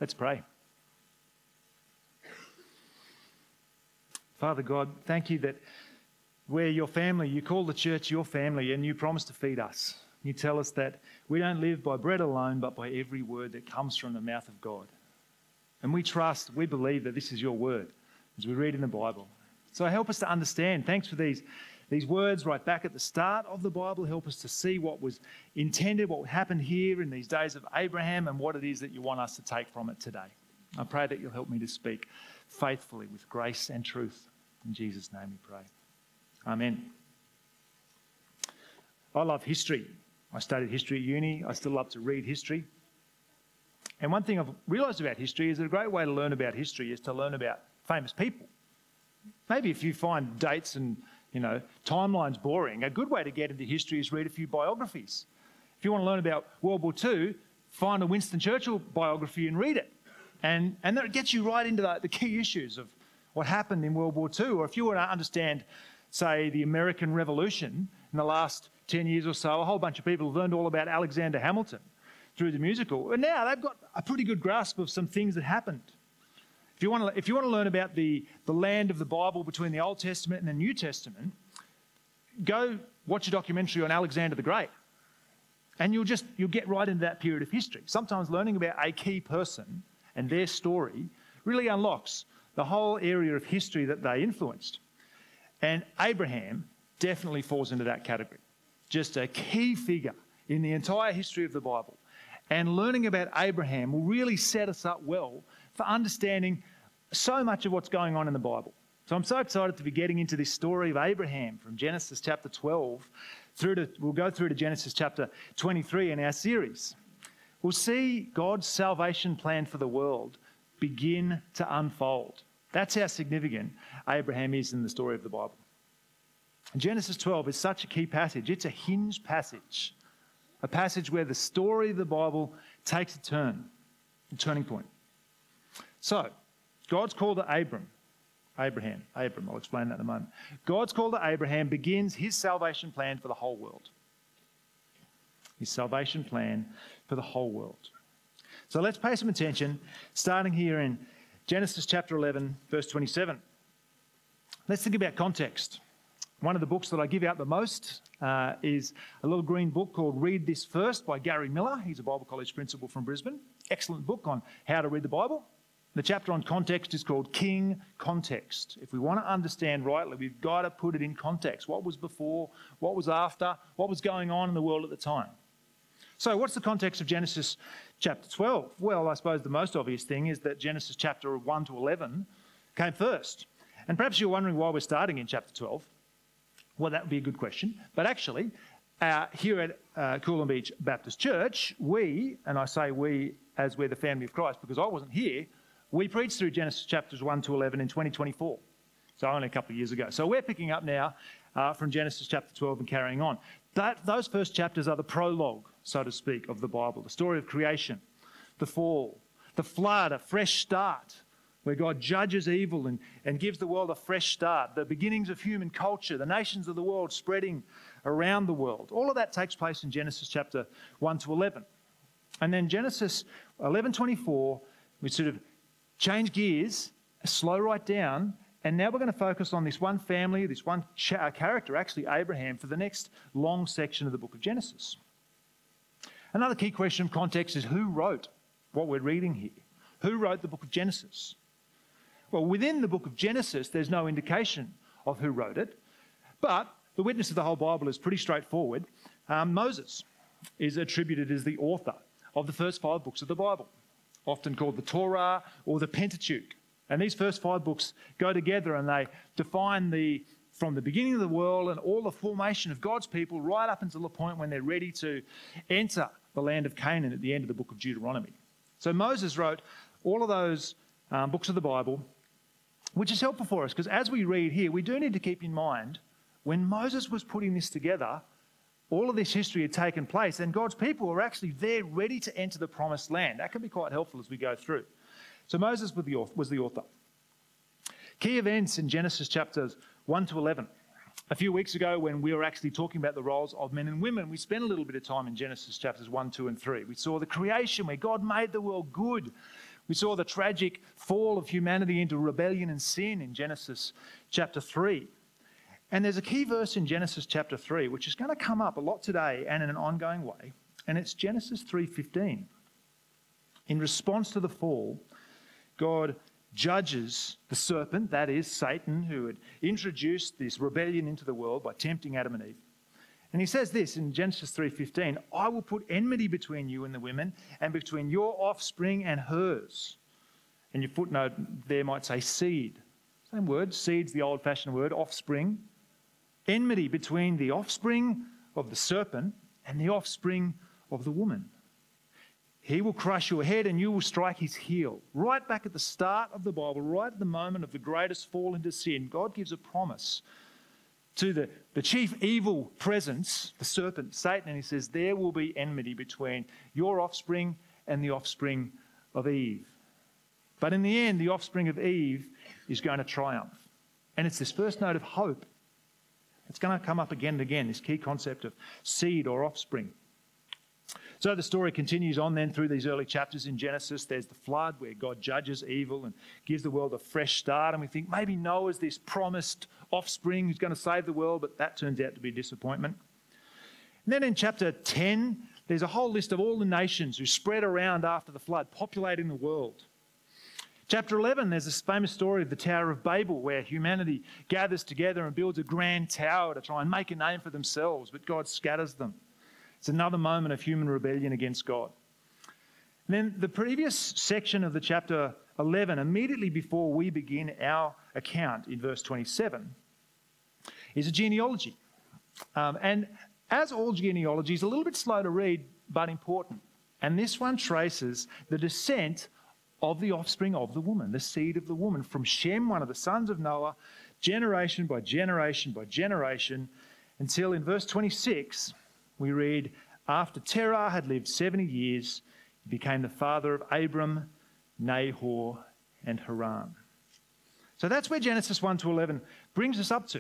Let's pray. Father God, thank you that we're your family. You call the church your family, and you promise to feed us. You tell us that we don't live by bread alone, but by every word that comes from the mouth of God. And we believe that this is your word as we read in the Bible. So help us to understand. Thanks for these words right back at the start of the Bible. Help us to see what was intended, what happened here in these days of Abraham, and what it is that you want us to take from it today. I pray that you'll help me to speak faithfully with grace and truth. In Jesus' name we pray. Amen. I love history. I studied history at uni. I still love to read history. And one thing I've realised about history is that a great way to learn about history is to learn about famous people. Maybe if you find dates and, timelines boring, a good way to get into history is read a few biographies. If you want to learn about World War II, find a Winston Churchill biography and read it. And that gets you right into the key issues of what happened in World War II. Or if you want to understand, say, the American Revolution in the last 10 years or so, a whole bunch of people have learned all about Alexander Hamilton through the musical. And now they've got a pretty good grasp of some things that happened. If you want to learn about the land of the Bible between the Old Testament and the New Testament, go watch a documentary on Alexander the Great. And you'll get right into that period of history. Sometimes learning about a key person and their story really unlocks the whole area of history that they influenced. And Abraham definitely falls into that category. Just a key figure in the entire history of the Bible. And learning about Abraham will really set us up well for understanding so much of what's going on in the Bible. So I'm so excited to be getting into this story of Abraham from Genesis chapter 12 we'll go through to Genesis chapter 23 in our series. We'll see God's salvation plan for the world begin to unfold. That's how significant Abraham is in the story of the Bible. Genesis 12 is such a key passage. It's a hinge passage, a passage where the story of the Bible takes a turning point. So, God's call to Abram, I'll explain that in a moment. God's call to Abraham begins his salvation plan for the whole world. His salvation plan for the whole world. So let's pay some attention, starting here in Genesis chapter 11, verse 27. Let's think about context. One of the books that I give out the most is a little green book called Read This First by Gary Miller. He's a Bible college principal from Brisbane. Excellent book on how to read the Bible. The chapter on context is called King Context. If we want to understand rightly, we've got to put it in context. What was before, what was after, what was going on in the world at the time. So what's the context of Genesis chapter 12? Well, I suppose the most obvious thing is that Genesis chapter 1 to 11 came first. And perhaps you're wondering why we're starting in chapter 12. Well, that would be a good question. But actually, here at Coolum Beach Baptist Church, we, and I say we as we're the family of Christ because I wasn't here, we preached through Genesis chapters 1 to 11 in 2024, so only a couple of years ago. So we're picking up now from Genesis chapter 12 and carrying on. Those first chapters are the prologue, so to speak, of the Bible, the story of creation, the fall, the flood, a fresh start, where God judges evil and gives the world a fresh start, the beginnings of human culture, the nations of the world spreading around the world. All of that takes place in Genesis chapter 1 to 11. And then Genesis 11:24, we sort of change gears, slow right down, and now we're going to focus on this one family, this one character, actually Abraham, for the next long section of the book of Genesis. Another key question of context is who wrote what we're reading here? Who wrote the book of Genesis? Well, within the book of Genesis, there's no indication of who wrote it, but the witness of the whole Bible is pretty straightforward. Moses is attributed as the author of the first 5 books of the Bible, often called the Torah or the Pentateuch. And these first 5 books go together and they define from the beginning of the world and all the formation of God's people right up until the point when they're ready to enter the land of Canaan at the end of the book of Deuteronomy. So Moses wrote all of those books of the Bible, which is helpful for us because as we read here, we do need to keep in mind when Moses was putting this together, all of this history had taken place and God's people were actually there ready to enter the promised land. That can be quite helpful as we go through. So Moses was the author. Key events in Genesis chapters 1 to 11. A few weeks ago when we were actually talking about the roles of men and women, we spent a little bit of time in Genesis chapters 1, 2 and 3. We saw the creation where God made the world good We saw the tragic fall of humanity into rebellion and sin in Genesis chapter 3. And there's a key verse in Genesis chapter 3 which is going to come up a lot today and in an ongoing way, and it's Genesis 3:15. In response to the fall, God judges the serpent, that is Satan, who had introduced this rebellion into the world by tempting Adam and Eve. And he says this in Genesis 3:15, I will put enmity between you and the women, and between your offspring and hers. And your footnote there might say seed. Same word, seed's the old-fashioned word, offspring. Enmity between the offspring of the serpent and the offspring of the woman. He will crush your head and you will strike his heel. Right back at the start of the Bible, right at the moment of the greatest fall into sin, God gives a promise to the chief evil presence, the serpent, Satan, and he says, there will be enmity between your offspring and the offspring of Eve. But in the end, the offspring of Eve is going to triumph. And it's this first note of hope. It's going to come up again and again, this key concept of seed or offspring. So the story continues on then through these early chapters in Genesis. There's the flood where God judges evil and gives the world a fresh start. And we think maybe Noah's this promised offspring who's going to save the world, but that turns out to be a disappointment. And then in chapter 10, there's a whole list of all the nations who spread around after the flood, populating the world. Chapter 11, there's this famous story of the Tower of Babel where humanity gathers together and builds a grand tower to try and make a name for themselves, but God scatters them. It's another moment of human rebellion against God. And then the previous section of the chapter 11, immediately before we begin our account in verse 27, is a genealogy. And as all genealogies, a little bit slow to read, but important. And this one traces the descent of the offspring of the woman, the seed of the woman, from Shem, one of the sons of Noah, generation by generation by generation, until in verse 26, we read, after Terah had lived 70 years, he became the father of Abram, Nahor, and Haran. So that's where Genesis 1 to 11 brings us up to.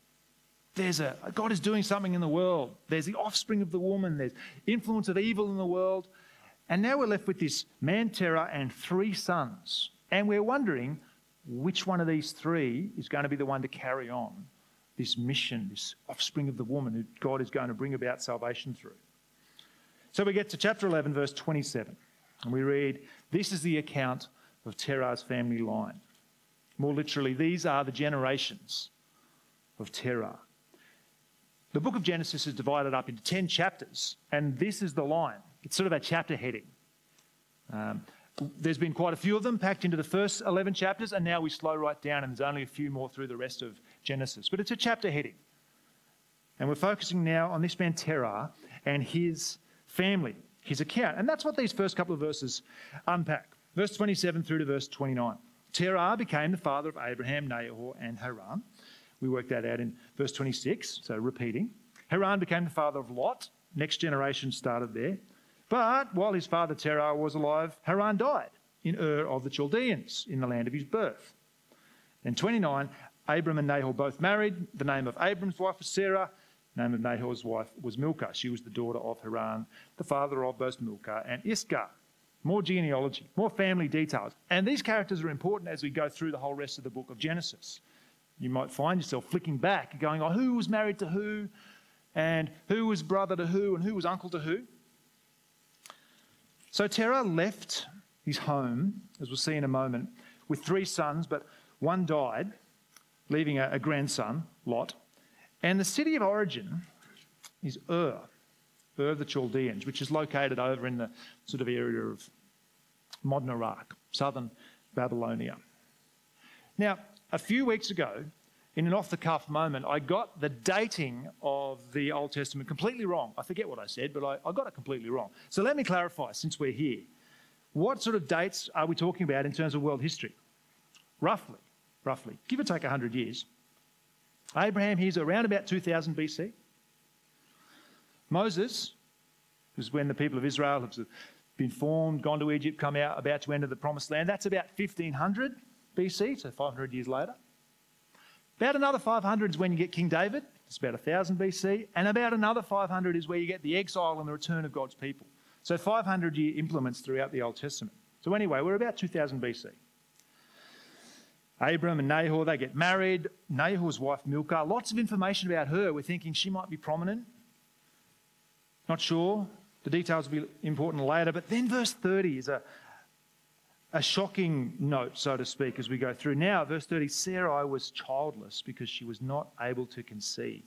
God is doing something in the world. There's the offspring of the woman. There's influence of evil in the world. And now we're left with this man Terah and 3 sons. And we're wondering which one of these 3 is going to be the one to carry on this mission, this offspring of the woman who God is going to bring about salvation through. So we get to chapter 11, verse 27. And we read, this is the account of Terah's family line. More literally, these are the generations of Terah. The book of Genesis is divided up into 10 chapters, and this is the line. It's sort of a chapter heading. There's been quite a few of them packed into the first 11 chapters, and now we slow right down, and there's only a few more through the rest of Genesis. But it's a chapter heading. And we're focusing now on this man Terah and his family, his account. And that's what these first couple of verses unpack. Verse 27 through to verse 29. Terah became the father of Abraham, Nahor, and Haran. We worked that out in verse 26, so repeating. Haran became the father of Lot. Next generation started there. But while his father Terah was alive, Haran died in Ur of the Chaldeans, in the land of his birth. And 29, Abram and Nahor both married. The name of Abram's wife was Sarah. The name of Nahor's wife was Milcah. She was the daughter of Haran, the father of both Milcah and Iscah. More genealogy, more family details. And these characters are important as we go through the whole rest of the book of Genesis. You might find yourself flicking back and going, oh, who was married to who? And who was brother to who? And who was uncle to who? So Terah left his home, as we'll see in a moment, with 3 sons, but one died, leaving a grandson, Lot. And the city of origin is Ur of the Chaldeans, which is located over in the sort of area of modern Iraq, southern Babylonia. Now, a few weeks ago, in an off-the-cuff moment, I got the dating of the Old Testament completely wrong. I forget what I said, but I got it completely wrong. So let me clarify, since we're here. What sort of dates are we talking about in terms of world history? Roughly, give or take 100 years. Abraham, he's around about 2000 BC. Moses, who's when the people of Israel have been formed, gone to Egypt, come out, about to enter the Promised Land, that's about 1500 BC, so 500 years later. About another 500 is when you get King David, it's about 1000 BC, and about another 500 is where you get the exile and the return of God's people. So 500-year implements throughout the Old Testament. So anyway, we're about 2000 BC. Abram and Nahor, they get married. Nahor's wife, Milcah, lots of information about her. We're thinking she might be prominent. Not sure. The details will be important later. But then verse 30 is a shocking note, so to speak, as we go through. Now, verse 30, Sarai was childless because she was not able to conceive.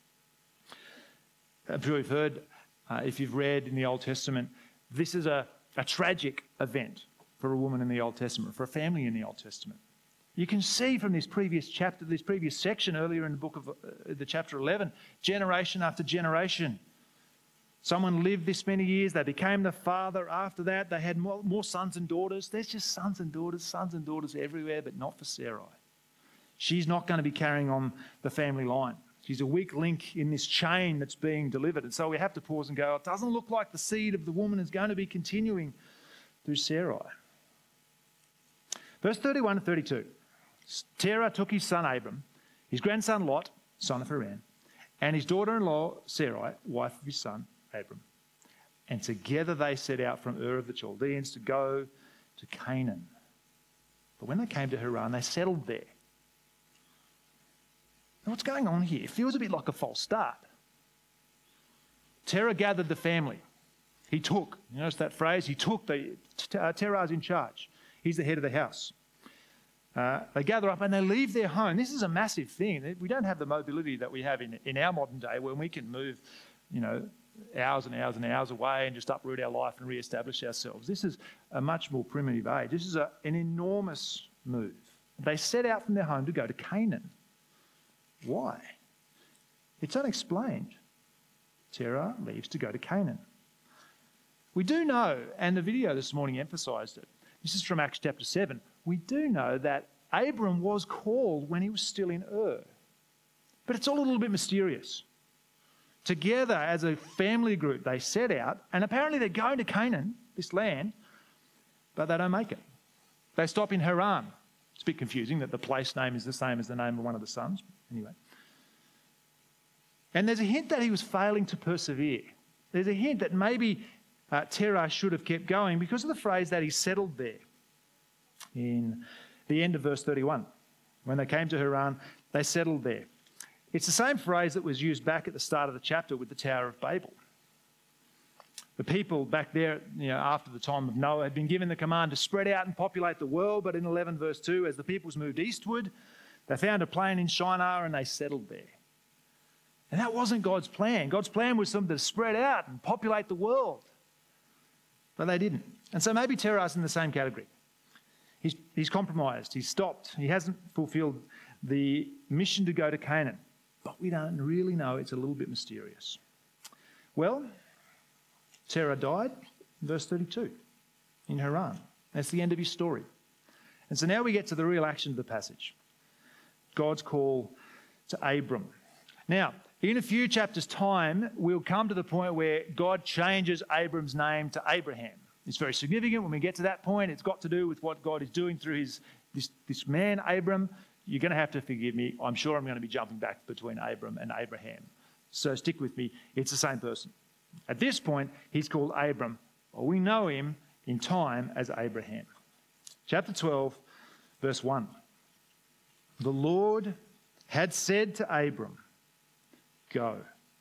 I'm sure you've heard, if you've read in the Old Testament, this is a tragic event for a woman in the Old Testament, for a family in the Old Testament. You can see from this previous chapter, this previous section earlier in the book of the chapter 11, generation after generation. Someone lived this many years, they became the father. After that, they had more sons and daughters. There's just sons and daughters everywhere, but not for Sarai. She's not going to be carrying on the family line. She's a weak link in this chain that's being delivered. And so we have to pause and go, it doesn't look like the seed of the woman is going to be continuing through Sarai. Verse 31 to 32. Terah took his son Abram, his grandson Lot, son of Haran, and his daughter-in-law Sarai, wife of his son Abram. And together they set out from Ur of the Chaldeans to go to Canaan. But when they came to Haran, they settled there. Now what's going on here? It feels a bit like a false start. Terah gathered the family. He took, you notice that phrase? He took, Terah's in charge. He's the head of the house. They gather up and they leave their home. This is a massive thing. We don't have the mobility that we have in our modern day when we can move, hours and hours and hours away and just uproot our life and re-establish ourselves. This is a much more primitive age. This is an enormous move. They set out from their home to go to Canaan. Why? It's unexplained. Terah leaves to go to Canaan. We do know, and the video this morning emphasised it, this is from Acts chapter 7, we do know that Abram was called when he was still in Ur. But it's all a little bit mysterious. Together as a family group, they set out, and apparently they're going to Canaan, this land, but they don't make it. They stop in Haran. It's a bit confusing that the place name is the same as the name of one of the sons. Anyway. And there's a hint that he was failing to persevere. There's a hint that maybe Terah should have kept going because of the phrase that he settled there. In the end of verse 31, when they came to Haran, they settled there. It's the same phrase that was used back at the start of the chapter with the Tower of Babel. The people back there, after the time of Noah, had been given the command to spread out and populate the world, but in 11 verse 2, as the peoples moved eastward, they found a plain in Shinar and they settled there. And that wasn't God's plan. God's plan was for them to spread out and populate the world. But they didn't. And so maybe Terah's in the same category. He's compromised, he's stopped, he hasn't fulfilled the mission to go to Canaan. But we don't really know, it's a little bit mysterious. Well, Terah died, verse 32, in Haran. That's the end of his story. And so now we get to the real action of the passage. God's call to Abram. Now, in a few chapters' time, we'll come to the point where God changes Abram's name to Abraham. It's very significant when we get to that point. It's got to do with what God is doing through this man, Abram. You're going to have to forgive me. I'm sure I'm going to be jumping back between Abram and Abraham. So stick with me. It's the same person. At this point, he's called Abram. Or we know him in time as Abraham. Chapter 12, verse 1. The Lord had said to Abram, go.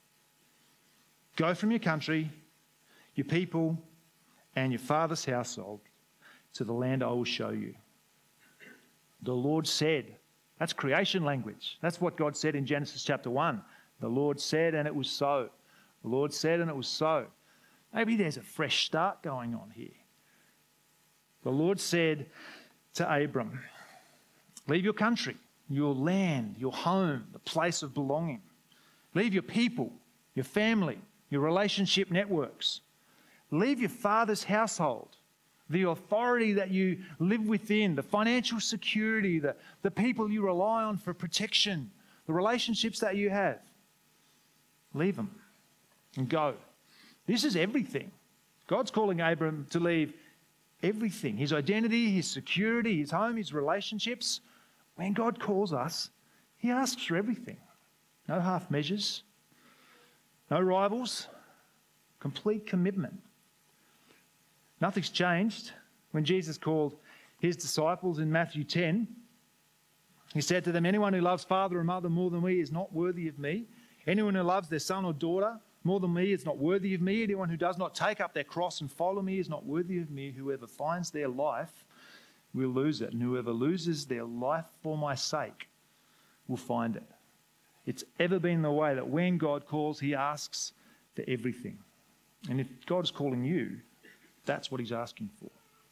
Go from your country, your people, and your father's household to the land I will show you. The Lord said. That's creation language. That's what God said in Genesis chapter 1. The Lord said and it was so. The Lord said and it was so. Maybe there's a fresh start going on here. The Lord said to Abram, leave your country, your land, your home, the place of belonging. Leave your people, your family, your relationship networks. Leave your father's household, the authority that you live within, the financial security, the people you rely on for protection, the relationships that you have. Leave them and go. This is everything. God's calling Abram to leave everything, his identity, his security, his home, his relationships. When God calls us, he asks for everything. No half measures, no rivals, complete commitment. Nothing's changed. when Jesus called his disciples in Matthew 10, he said to them, anyone who loves father or mother more than me is not worthy of me. Anyone who loves their son or daughter more than me is not worthy of me. Anyone who does not take up their cross and follow me is not worthy of me. Whoever finds their life will lose it, and whoever loses their life for my sake will find it. It's ever been the way that when God calls, he asks for everything. And if God is calling you, that's what he's asking for.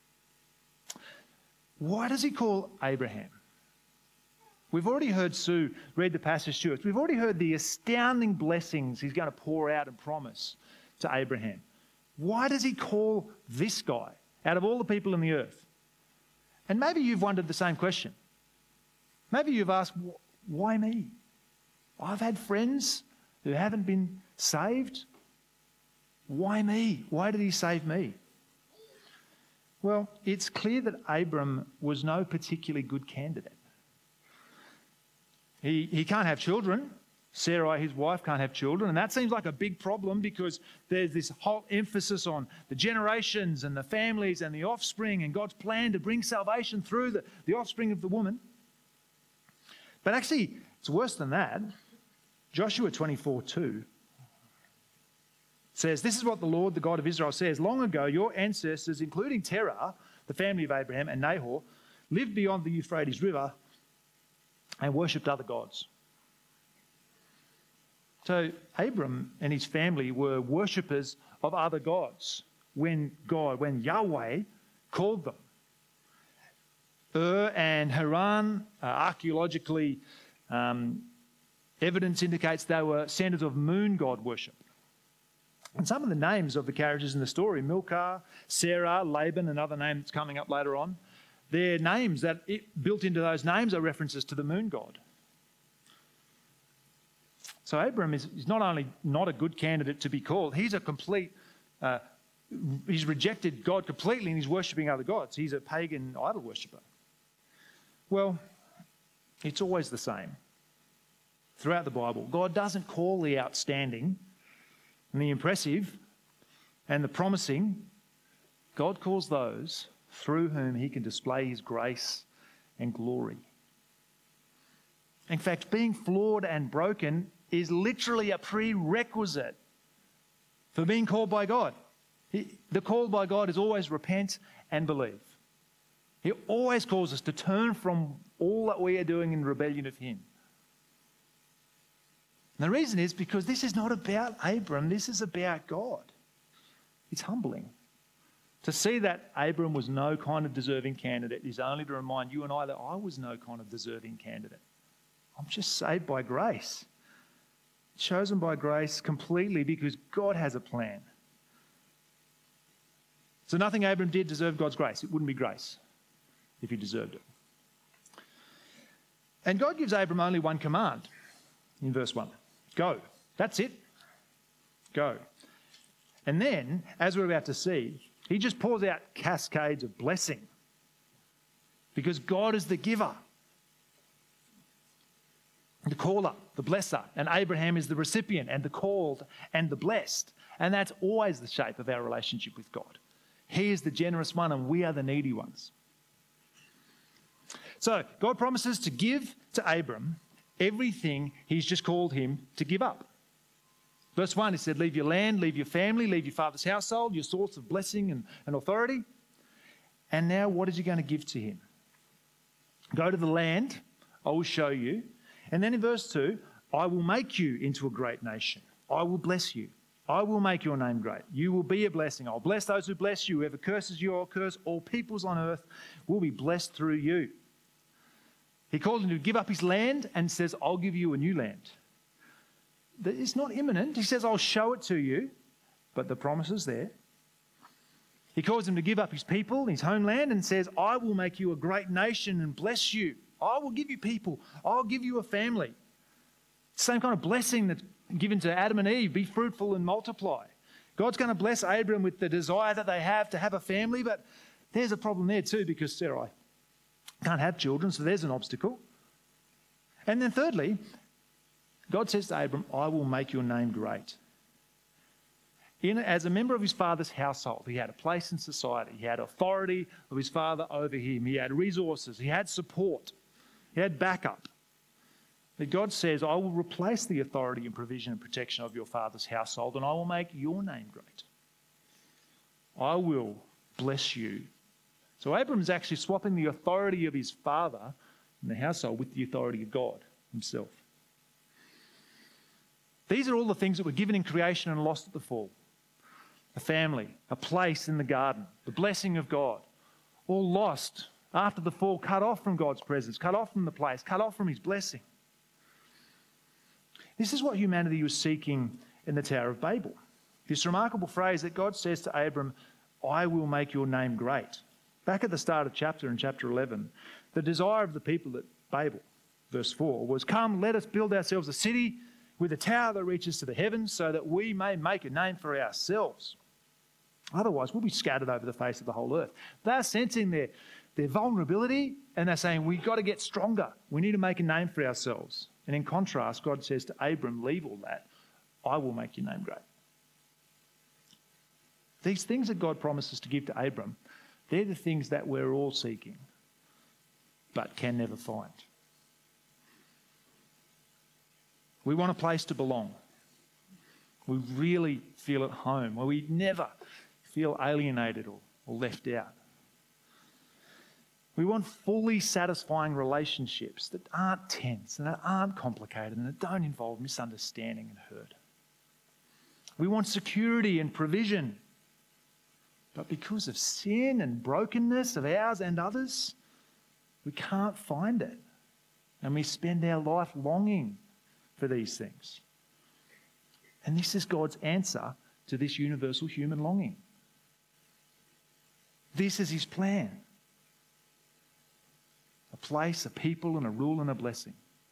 Why does he call Abraham? We've already heard Sue read the passage to us. We've already heard the astounding blessings he's going to pour out and promise to Abraham. Why does he call this guy out of all the people on the earth? And maybe you've wondered the same question. Maybe you've asked, why me? I've had friends who haven't been saved. Why me? Why did he save me? Well, it's clear that Abram was no particularly good candidate. He can't have children. Sarai, his wife, can't have children. And that seems like a big problem because there's this whole emphasis on the generations and the families and the offspring and God's plan to bring salvation through the offspring of the woman. But actually, it's worse than that. Joshua 24:2 says, this is what the Lord, the God of Israel, says. Long ago, your ancestors, including Terah, the family of Abraham, and Nahor, lived beyond the Euphrates River and worshipped other gods. So Abram and his family were worshippers of other gods when Yahweh called them. And Haran, archaeologically, evidence indicates they were centres of moon god worship. And some of the names of the characters in the story, Milcah, Sarah, Laban, another name that's coming up later on, their names, built into those names are references to the moon god. So Abram is not only not a good candidate to be called, he's he's rejected God completely and he's worshipping other gods. He's a pagan idol worshipper. Well, it's always the same. Throughout the Bible, God doesn't call the outstanding and the impressive and the promising. God calls those through whom he can display his grace and glory. In fact, being flawed and broken is literally a prerequisite for being called by God. The call by God is always repent and believe. He always calls us to turn from all that we are doing in rebellion of him. And the reason is because this is not about Abram, this is about God. It's humbling. To see that Abram was no kind of deserving candidate is only to remind you and I that I was no kind of deserving candidate. I'm just saved by grace. Chosen by grace completely because God has a plan. So nothing Abram did deserve God's grace. It wouldn't be grace if he deserved it. And God gives Abram only one command in verse 1. Go. That's it. Go. And then, as we're about to see, he just pours out cascades of blessing because God is the giver, the caller, the blesser, and Abraham is the recipient and the called and the blessed. And that's always the shape of our relationship with God. He is the generous one and we are the needy ones. So God promises to give to Abram everything he's just called him to give up. Verse 1, he said, leave your land, leave your family, leave your father's household, your source of blessing and authority. And now what is he going to give to him? Go to the land, I will show you. And then in verse 2, I will make you into a great nation. I will bless you. I will make your name great. You will be a blessing. I'll bless those who bless you. Whoever curses you, I'll curse. All peoples on earth will be blessed through you. He calls him to give up his land and says, I'll give you a new land. It's not imminent. He says, I'll show it to you, but the promise is there. He calls him to give up his people, his homeland, and says, I will make you a great nation and bless you. I will give you people. I'll give you a family. Same kind of blessing that's given to Adam and Eve. Be fruitful and multiply. God's going to bless Abram with the desire that they have to have a family, but there's a problem there too because Sarai can't have children, so there's an obstacle. And then thirdly, God says to Abram, I will make your name great. as a member of his father's household. He had a place in society. He had authority of his father over him. He had resources. He had support. He had backup. But God says, I will replace the authority and provision and protection of your father's household, and I will make your name great. I will bless you. So Abram is actually swapping the authority of his father in the household with the authority of God himself. These are all the things that were given in creation and lost at the fall. A family, a place in the garden, the blessing of God, all lost after the fall, cut off from God's presence, cut off from the place, cut off from his blessing. This is what humanity was seeking in the Tower of Babel. This remarkable phrase that God says to Abram, I will make your name great. Back at the start of in chapter 11, the desire of the people at Babel, verse 4, was, come, let us build ourselves a city with a tower that reaches to the heavens so that we may make a name for ourselves. Otherwise, we'll be scattered over the face of the whole earth. They're sensing their vulnerability and they're saying, we've got to get stronger. We need to make a name for ourselves. And in contrast, God says to Abram, leave all that. I will make your name great. These things that God promises to give to Abram, they're the things that we're all seeking, but can never find. We want a place to belong. We really feel at home, where we never feel alienated or left out. We want fully satisfying relationships that aren't tense and that aren't complicated and that don't involve misunderstanding and hurt. We want security and provision. But because of sin and brokenness of ours and others, we can't find it. And we spend our life longing for these things. And this is God's answer to this universal human longing. This is his plan. A place, a people, and a rule and a blessing.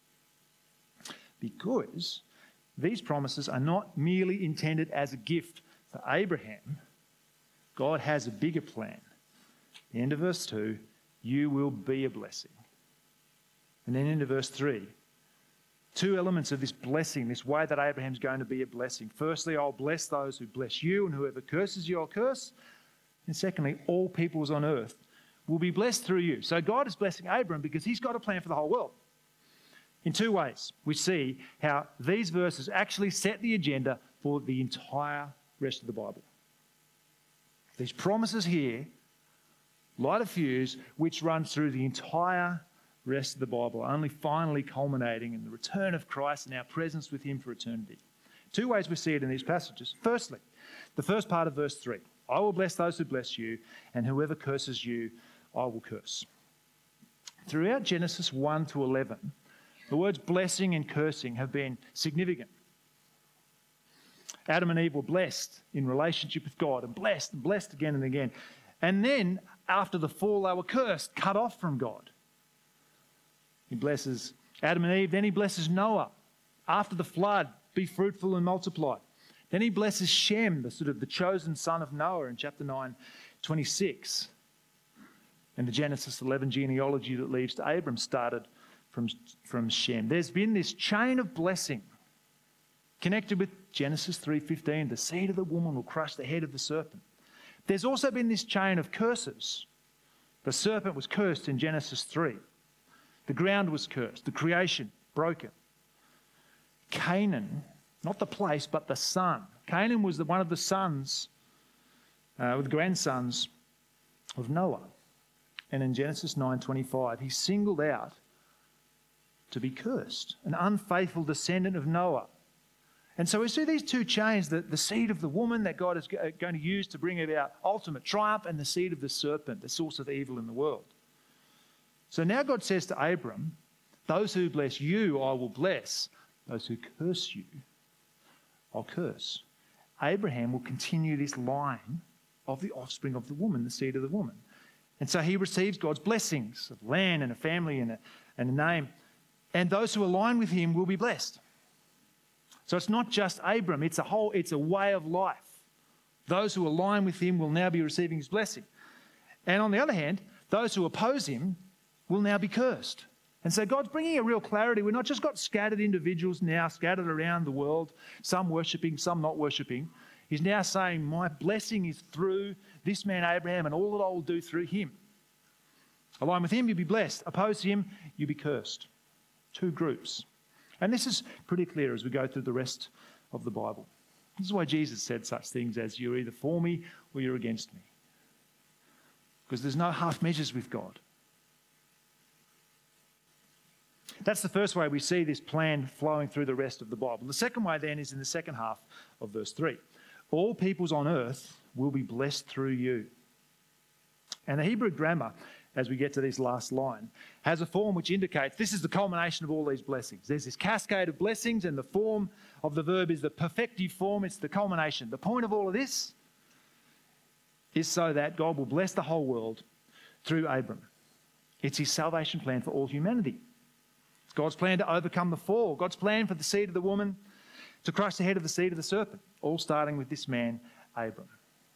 Because these promises are not merely intended as a gift for Abraham. God has a bigger plan. The end of verse 2, you will be a blessing. And then into verse 3, two elements of this blessing, this way that Abraham's going to be a blessing. Firstly, I'll bless those who bless you, and whoever curses you, I'll curse. And secondly, all peoples on earth will be blessed through you. So God is blessing Abram because he's got a plan for the whole world. In two ways, we see how these verses actually set the agenda for the entire rest of the Bible. These promises here light a fuse which runs through the entire rest of the Bible, only finally culminating in the return of Christ and our presence with him for eternity. Two ways we see it in these passages. Firstly, the first part of verse 3, I will bless those who bless you, and whoever curses you, I will curse. Throughout Genesis 1 to 11, the words blessing and cursing have been significant. Adam and Eve were blessed in relationship with God and blessed again and again. And then, after the fall, they were cursed, cut off from God. He blesses Adam and Eve, then he blesses Noah. After the flood, be fruitful and multiply. Then he blesses Shem, the chosen son of Noah in chapter 9, 26. And the Genesis 11 genealogy that leads to Abram started from Shem. There's been this chain of blessing connected with Genesis 3:15. The seed of the woman will crush the head of the serpent. There's also been this chain of curses. The serpent was cursed in Genesis 3. The ground was cursed. The creation broken. Canaan, not the place, but the son. Canaan was one of the sons, the grandsons of Noah. And in Genesis 9:25, he's singled out to be cursed, an unfaithful descendant of Noah. And so we see these two chains, the seed of the woman that God is going to use to bring about ultimate triumph, and the seed of the serpent, the source of evil in the world. So now God says to Abram, those who bless you, I will bless. Those who curse you, I'll curse. Abraham will continue this line of the offspring of the woman, the seed of the woman. And so he receives God's blessings of land and a family and a name. And those who align with him will be blessed. So it's not just Abram, it's a way of life. Those who align with him will now be receiving his blessing. And on the other hand, those who oppose him will now be cursed. And so God's bringing a real clarity. We've not just got scattered individuals now, scattered around the world, some worshipping, some not worshipping. He's now saying, my blessing is through this man Abraham and all that I will do through him. Align with him, you'll be blessed. Oppose him, you'll be cursed. Two groups. And this is pretty clear as we go through the rest of the Bible. This is why Jesus said such things as, you're either for me or you're against me. Because there's no half measures with God. That's the first way we see this plan flowing through the rest of the Bible. The second way then is in the second half of verse 3. All peoples on earth will be blessed through you. And the Hebrew grammar, as we get to this last line, has a form which indicates this is the culmination of all these blessings. There's this cascade of blessings, and the form of the verb is the perfective form. It's the culmination. The point of all of this is so that God will bless the whole world through Abram. It's his salvation plan for all humanity. It's God's plan to overcome the fall. God's plan for the seed of the woman to crush the head of the seed of the serpent, all starting with this man, Abram.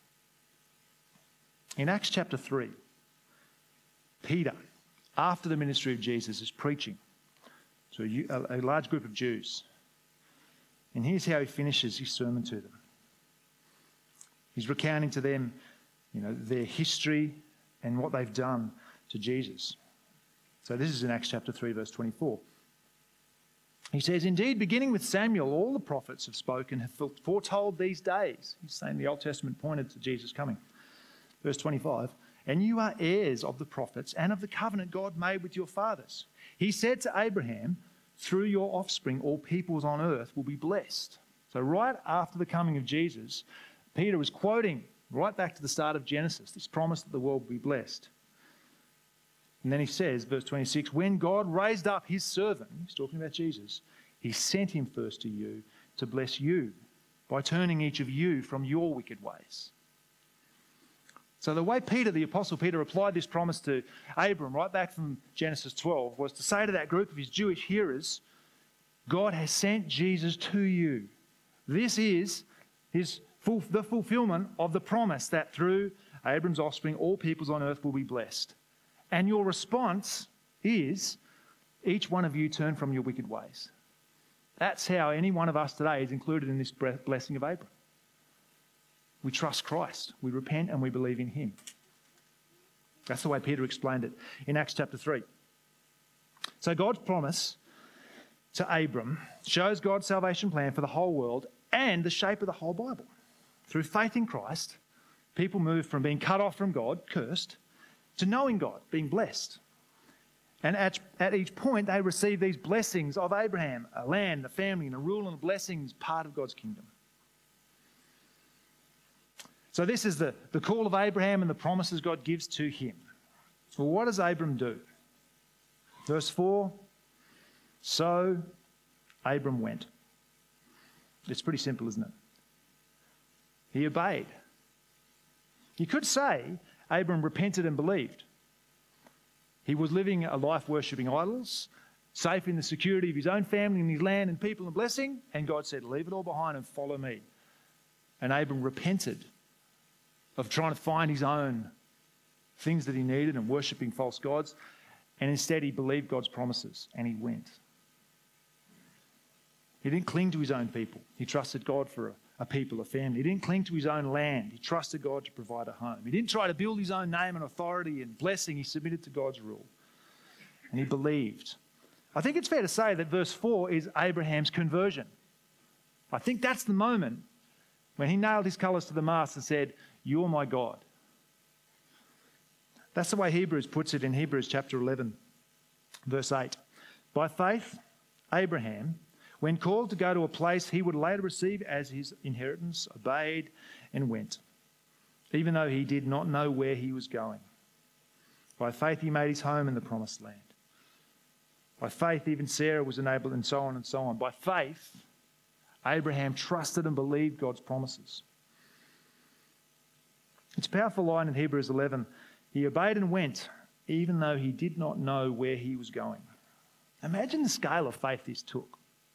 In Acts chapter 3, Peter, after the ministry of Jesus, is preaching to a large group of Jews. And here's how he finishes his sermon to them. He's recounting to them, their history and what they've done to Jesus. So this is in Acts chapter 3, verse 24. He says, indeed, beginning with Samuel, all the prophets have spoken, have foretold these days. He's saying the Old Testament pointed to Jesus coming. Verse 25, and you are heirs of the prophets and of the covenant God made with your fathers. He said to Abraham, through your offspring, all peoples on earth will be blessed. So right after the coming of Jesus, Peter was quoting right back to the start of Genesis, this promise that the world will be blessed. And then he says, verse 26, when God raised up his servant, he's talking about Jesus, he sent him first to you to bless you by turning each of you from your wicked ways. So the way Peter, the Apostle Peter, applied this promise to Abram right back from Genesis 12 was to say to that group of his Jewish hearers, God has sent Jesus to you. This is the fulfillment of the promise that through Abram's offspring all peoples on earth will be blessed. And your response is, each one of you turn from your wicked ways. That's how any one of us today is included in this blessing of Abram. We trust Christ. We repent and we believe in him. That's the way Peter explained it in Acts chapter 3. So God's promise to Abram shows God's salvation plan for the whole world and the shape of the whole Bible. Through faith in Christ, people move from being cut off from God, cursed, to knowing God, being blessed. And at each point, they receive these blessings of Abraham, a land, a family, and a rule and a blessings, part of God's kingdom. So this is the call of Abraham and the promises God gives to him. Well, what does Abram do? Verse 4, so Abram went. It's pretty simple, isn't it? He obeyed. You could say Abram repented and believed. He was living a life worshipping idols, safe in the security of his own family and his land and people and blessing, and God said, leave it all behind and follow me. And Abram repented of trying to find his own things that he needed and worshipping false gods, and instead he believed God's promises and he went. He didn't cling to his own people. He trusted God for a people, a family. He didn't cling to his own land. He trusted God to provide a home. He didn't try to build his own name and authority and blessing. He submitted to God's rule. And he believed. I think it's fair to say that verse 4 is Abraham's conversion. I think that's the moment when he nailed his colours to the mast and said, you're my God. That's the way Hebrews puts it in Hebrews chapter 11, verse 8. By faith, Abraham, when called to go to a place he would later receive as his inheritance, obeyed and went, even though he did not know where he was going. By faith he made his home in the promised land. By faith even Sarah was enabled, and so on and so on. By faith, Abraham trusted and believed God's promises. It's a powerful line in Hebrews 11. He obeyed and went, even though he did not know where he was going. Imagine the scale of faith this took.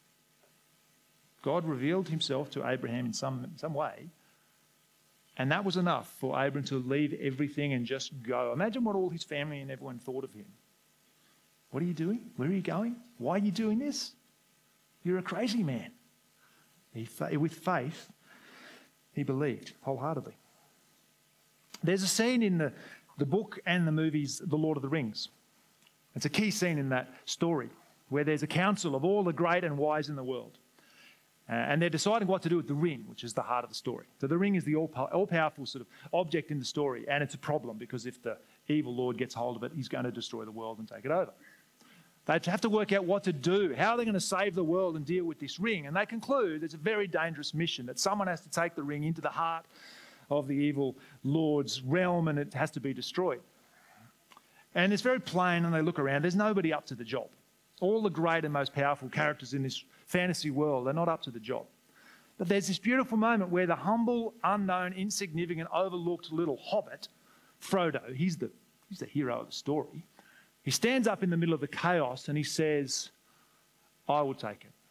God revealed himself to Abraham in some way, and that was enough for Abraham to leave everything and just go. Imagine what all his family and everyone thought of him. What are you doing? Where are you going? Why are you doing this? You're a crazy man. With faith, He believed wholeheartedly. There's a scene in the book and the movies, The Lord of the Rings. It's a key scene in that story where there's a council of all the great and wise in the world. And they're deciding what to do with the ring, which is the heart of the story. So the ring is the all-powerful sort of object in the story, and it's a problem because if the evil Lord gets hold of it, he's going to destroy the world and take it over. They have to work out what to do. How are they going to save the world and deal with this ring? And they conclude it's a very dangerous mission, that someone has to take the ring into the heart of the evil Lord's realm and it has to be destroyed. And it's very plain, and they look around. There's nobody up to the job. All the great and most powerful characters in this fantasy world are not up to the job. But there's this beautiful moment where the humble, unknown, insignificant, overlooked little hobbit, Frodo, he's the hero of the story. He stands up in the middle of the chaos and he says, I will take it.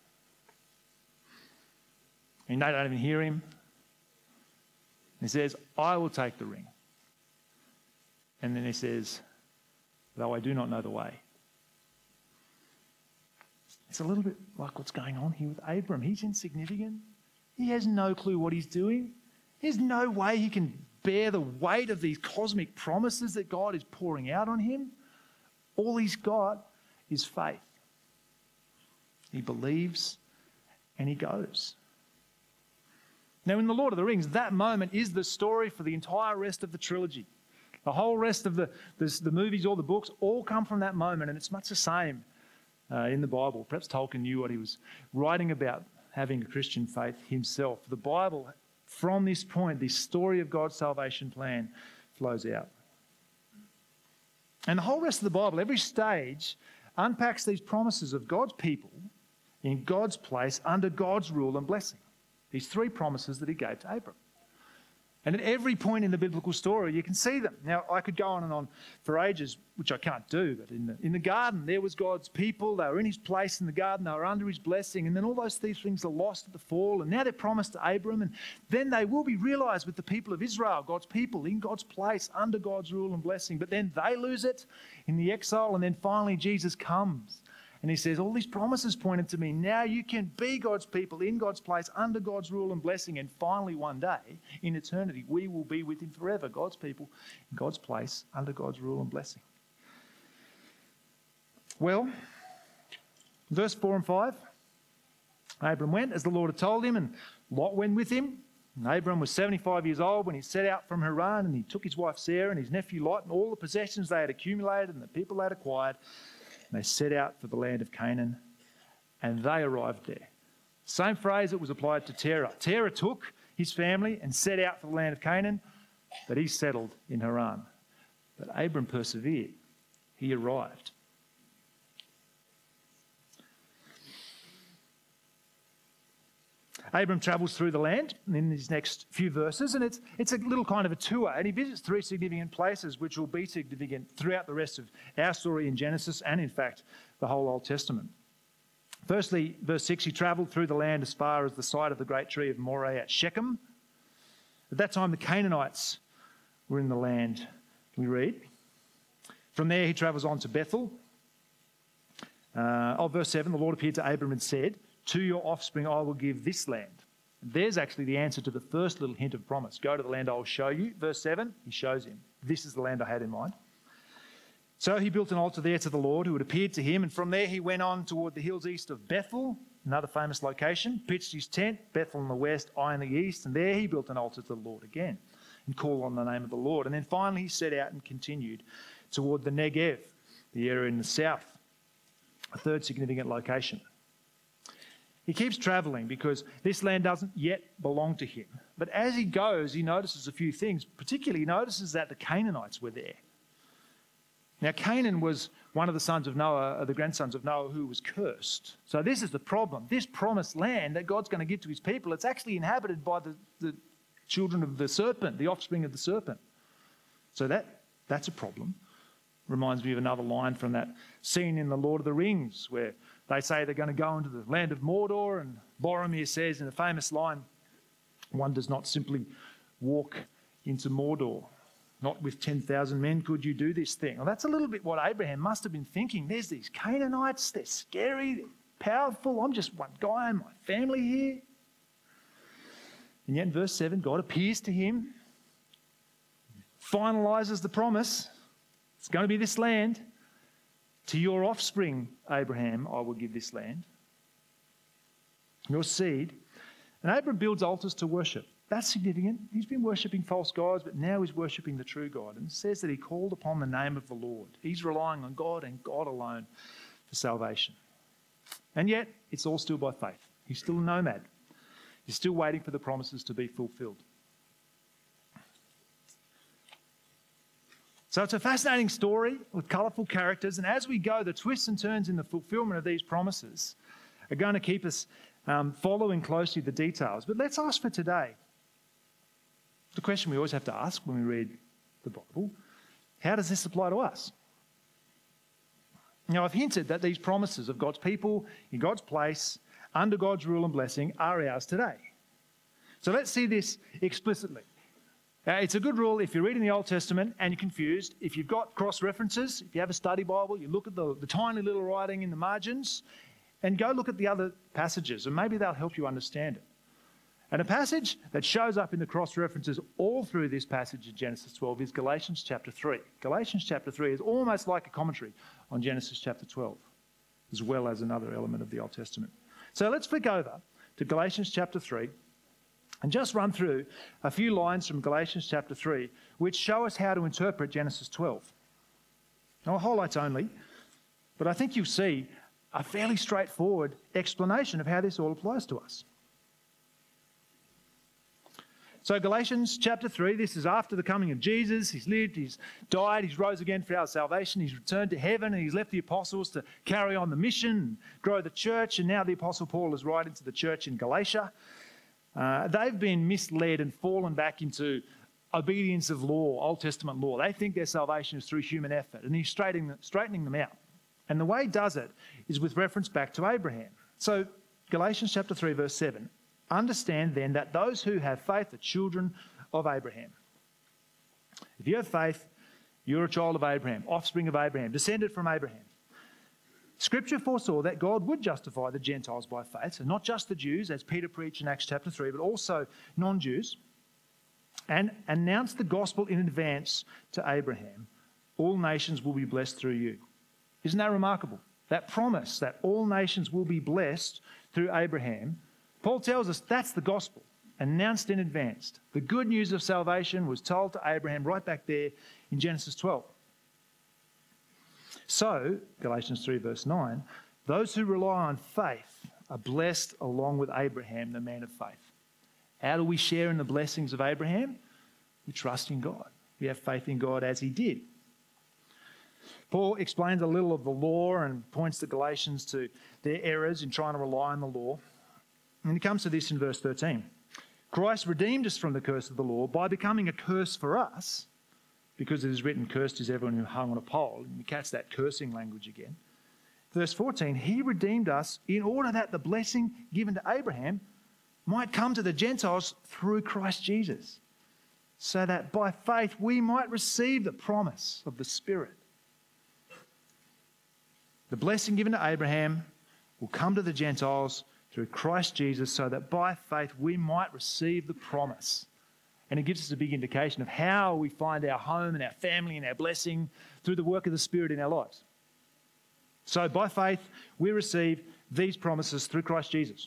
And they don't even hear him. He says, I will take the ring. And then he says, though I do not know the way. It's a little bit like what's going on here with Abram. He's insignificant. He has no clue what he's doing. There's no way he can bear the weight of these cosmic promises that God is pouring out on him. All he's got is faith. He believes and he goes. Now, in The Lord of the Rings, that moment is the story for the entire rest of the trilogy. The whole rest of the movies, all the books, all come from that moment, and it's much the same in the Bible. Perhaps Tolkien knew what he was writing about, having a Christian faith himself. The Bible, from this point, this story of God's salvation plan flows out. And the whole rest of the Bible, every stage, unpacks these promises of God's people in God's place under God's rule and blessing. These three promises that he gave to Abram. And at every point in the biblical story, you can see them. Now, I could go on and on for ages, which I can't do, but in the garden, there was God's people. They were in his place in the garden. They were under his blessing. And then all those things are lost at the fall. And now they're promised to Abram. And then they will be realised with the people of Israel, God's people, in God's place, under God's rule and blessing. But then they lose it in the exile. And then finally Jesus comes. And he says, all these promises pointed to me. Now you can be God's people in God's place, under God's rule and blessing. And finally, one day, in eternity, we will be with him forever. God's people in God's place, under God's rule and blessing. Well, verse 4 and 5. Abram went as the Lord had told him, and Lot went with him. And Abram was 75 years old when he set out from Haran, and he took his wife Sarah and his nephew Lot and all the possessions they had accumulated and the people they had acquired. And they set out for the land of Canaan, and they arrived there. Same phrase that was applied to Terah. Terah took his family and set out for the land of Canaan, but he settled in Haran. But Abram persevered. He arrived. Abram travels through the land in these next few verses, and it's a little kind of a tour, and he visits three significant places which will be significant throughout the rest of our story in Genesis and, in fact, the whole Old Testament. Firstly, verse 6, he travelled through the land as far as the site of the great tree of Moreh at Shechem. At that time, the Canaanites were in the land, we read. From there, he travels on to Bethel. Verse 7, the Lord appeared to Abram and said, to your offspring I will give this land. And there's actually the answer to the first little hint of promise. Go to the land I will show you. Verse 7, he shows him. This is the land I had in mind. So he built an altar there to the Lord who had appeared to him, and from there he went on toward the hills east of Bethel, another famous location, pitched his tent, Bethel in the west, Ai in the east, and there he built an altar to the Lord again and called on the name of the Lord. And then finally he set out and continued toward the Negev, the area in the south, a third significant location. He keeps travelling because this land doesn't yet belong to him. But as he goes, he notices a few things. Particularly, he notices that the Canaanites were there. Now, Canaan was one of the sons of Noah, the grandsons of Noah, who was cursed. So this is the problem. This promised land that God's going to give to his people, it's actually inhabited by the children of the serpent, the offspring of the serpent. So that's a problem. Reminds me of another line from that scene in The Lord of the Rings where they say they're going to go into the land of Mordor, and Boromir says in a famous line, one does not simply walk into Mordor. Not with 10,000 men could you do this thing. Well, that's a little bit what Abraham must have been thinking. There's these Canaanites, they're scary, they're powerful. I'm just one guy and my family here. And yet in verse 7, God appears to him, finalises the promise. It's going to be this land. To your offspring, Abraham, I will give this land. Your seed. And Abraham builds altars to worship. That's significant. He's been worshipping false gods, but now he's worshipping the true God. And it says that he called upon the name of the Lord. He's relying on God and God alone for salvation. And yet, it's all still by faith. He's still a nomad. He's still waiting for the promises to be fulfilled. So it's a fascinating story with colourful characters. And as we go, the twists and turns in the fulfilment of these promises are going to keep us following closely the details. But let's ask for today the question we always have to ask when we read the Bible: how does this apply to us? Now, I've hinted that these promises of God's people in God's place, under God's rule and blessing, are ours today. So let's see this explicitly. It's a good rule if you're reading the Old Testament and you're confused. If you've got cross-references, if you have a study Bible, you look at the tiny little writing in the margins and go look at the other passages, and maybe they'll help you understand it. And a passage that shows up in the cross-references all through this passage in Genesis 12 is Galatians chapter 3. Galatians chapter 3 is almost like a commentary on Genesis chapter 12, as well as another element of the Old Testament. So let's flick over to Galatians chapter 3 and just run through a few lines from Galatians chapter 3 which show us how to interpret Genesis 12. Now, highlights only, but I think you'll see a fairly straightforward explanation of how this all applies to us. So Galatians chapter 3, this is after the coming of Jesus. He's lived, he's died, he's rose again for our salvation. He's returned to heaven and he's left the apostles to carry on the mission and grow the church. And now the Apostle Paul is writing to the church in Galatia. They've been misled and fallen back into obedience of law, Old Testament law. They think their salvation is through human effort, and he's straightening them out. And the way he does it is with reference back to Abraham. So Galatians chapter 3 verse 7. Understand then that those who have faith are children of Abraham. If you have faith, you're a child of Abraham, offspring of Abraham, descended from Abraham. Scripture foresaw that God would justify the Gentiles by faith, so not just the Jews, as Peter preached in Acts chapter 3, but also non-Jews, and announced the gospel in advance to Abraham. All nations will be blessed through you. Isn't that remarkable? That promise that all nations will be blessed through Abraham, Paul tells us that's the gospel, announced in advance. The good news of salvation was told to Abraham right back there in Genesis 12. So, Galatians 3 verse 9, those who rely on faith are blessed along with Abraham, the man of faith. How do we share in the blessings of Abraham? We trust in God. We have faith in God as he did. Paul explains a little of the law and points the Galatians to their errors in trying to rely on the law. And he comes to this in verse 13. Christ redeemed us from the curse of the law by becoming a curse for us, because it is written, cursed is everyone who hung on a pole. And we catch that cursing language again. Verse 14, he redeemed us in order that the blessing given to Abraham might come to the Gentiles through Christ Jesus, so that by faith we might receive the promise of the Spirit. The blessing given to Abraham will come to the Gentiles through Christ Jesus, so that by faith we might receive the promise. And it gives us a big indication of how we find our home and our family and our blessing through the work of the Spirit in our lives. So by faith we receive these promises through Christ Jesus.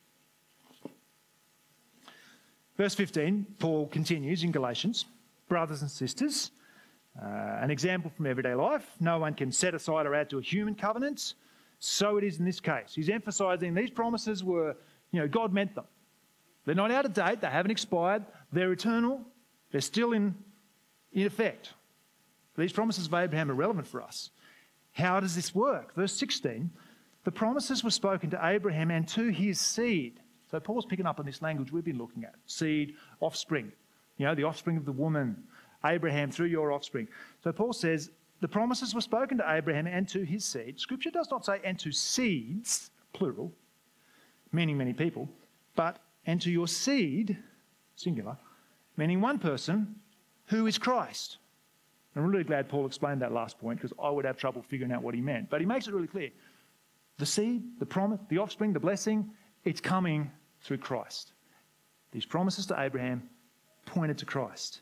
Verse 15, Paul continues in Galatians, brothers and sisters, an example from everyday life. No one can set aside or add to a human covenant. So it is in this case. He's emphasising these promises were, God meant them. They're not out of date. They haven't expired. They're eternal. They're still in effect. These promises of Abraham are relevant for us. How does this work? Verse 16, the promises were spoken to Abraham and to his seed. So Paul's picking up on this language we've been looking at. Seed, offspring. The offspring of the woman. Abraham through your offspring. So Paul says, the promises were spoken to Abraham and to his seed. Scripture does not say and to seeds, plural, meaning many people, but and to your seed, singular, meaning one person, who is Christ. I'm really glad Paul explained that last point, because I would have trouble figuring out what he meant. But he makes it really clear. The seed, the promise, the offspring, the blessing, it's coming through Christ. These promises to Abraham pointed to Christ.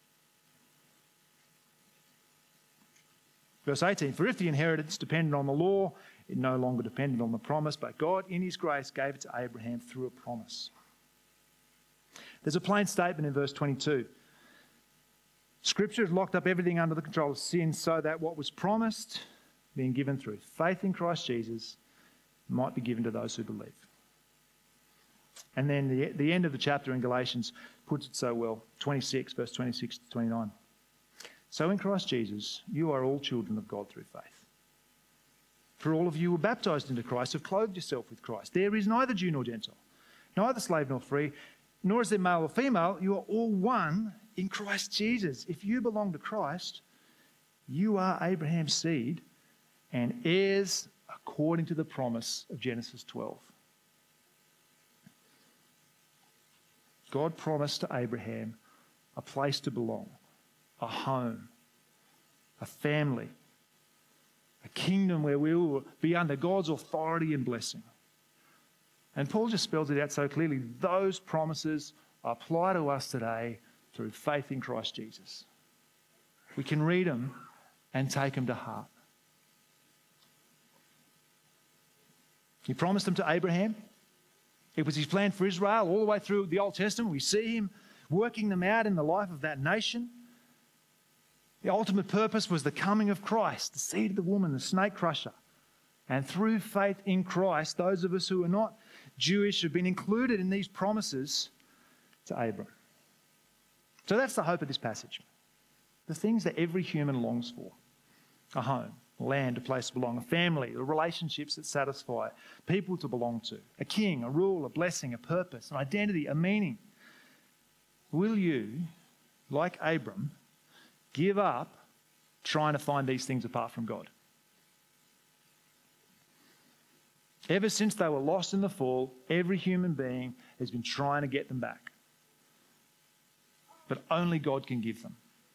Verse 18, for if the inheritance depended on the law, it no longer depended on the promise, but God in his grace gave it to Abraham through a promise. There's a plain statement in verse 22. Scripture has locked up everything under the control of sin so that what was promised, being given through faith in Christ Jesus, might be given to those who believe. And then the end of the chapter in Galatians puts it so well, 26, verse 26 to 29. So in Christ Jesus, you are all children of God through faith. For all of you were baptised into Christ, have clothed yourself with Christ. There is neither Jew nor Gentile, neither slave nor free, nor is there male or female. You are all one in Christ Jesus. If you belong to Christ, you are Abraham's seed and heirs according to the promise of Genesis 12. God promised to Abraham a place to belong, a home, a family, a kingdom where we will be under God's authority and blessing. And Paul just spells it out so clearly. Those promises apply to us today through faith in Christ Jesus. We can read them and take them to heart. He promised them to Abraham. It was his plan for Israel all the way through the Old Testament. We see him working them out in the life of that nation. The ultimate purpose was the coming of Christ, the seed of the woman, the snake crusher. And through faith in Christ, those of us who are not Jewish have been included in these promises to Abram. So that's the hope of this passage. The things that every human longs for. A home, land, a place to belong, a family, the relationships that satisfy, people to belong to, a king, a rule, a blessing, a purpose, an identity, a meaning. Will you, like Abram, give up trying to find these things apart from God? Ever since they were lost in the fall, every human being has been trying to get them back. But only God can give them.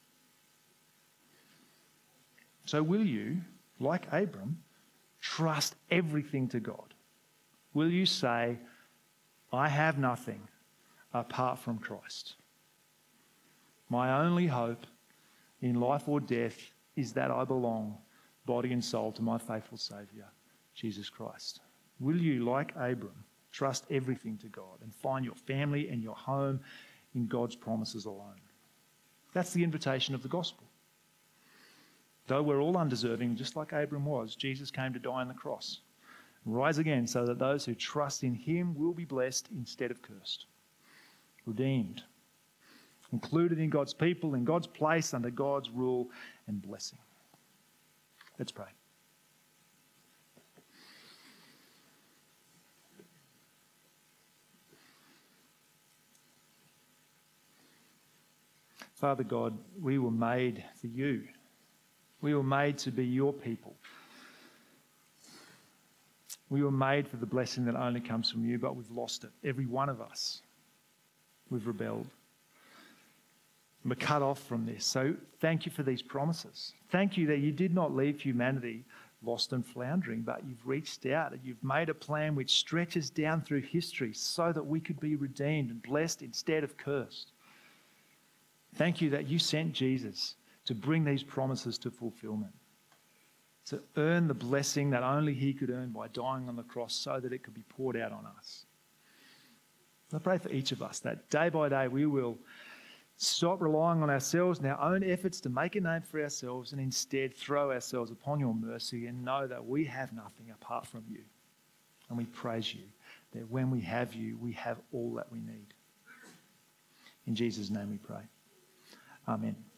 So will you, like Abram, trust everything to God? Will you say, I have nothing apart from Christ? My only hope in life or death is that I belong, body and soul, to my faithful Saviour, Jesus Christ. Will you, like Abram, trust everything to God and find your family and your home in God's promises alone? That's the invitation of the gospel. Though we're all undeserving, just like Abram was, Jesus came to die on the cross, rise again so that those who trust in him will be blessed instead of cursed, redeemed, included in God's people, in God's place, under God's rule and blessing. Let's pray. Father God, we were made for you. We were made to be your people. We were made for the blessing that only comes from you, but we've lost it. Every one of us. We've rebelled. We're cut off from this. So thank you for these promises. Thank you that you did not leave humanity lost and floundering, but you've reached out and you've made a plan which stretches down through history so that we could be redeemed and blessed instead of cursed. Thank you that you sent Jesus to bring these promises to fulfillment, to earn the blessing that only he could earn by dying on the cross so that it could be poured out on us. I pray for each of us that day by day we will stop relying on ourselves and our own efforts to make a name for ourselves and instead throw ourselves upon your mercy and know that we have nothing apart from you. And we praise you that when we have you, we have all that we need. In Jesus' name we pray. Amen.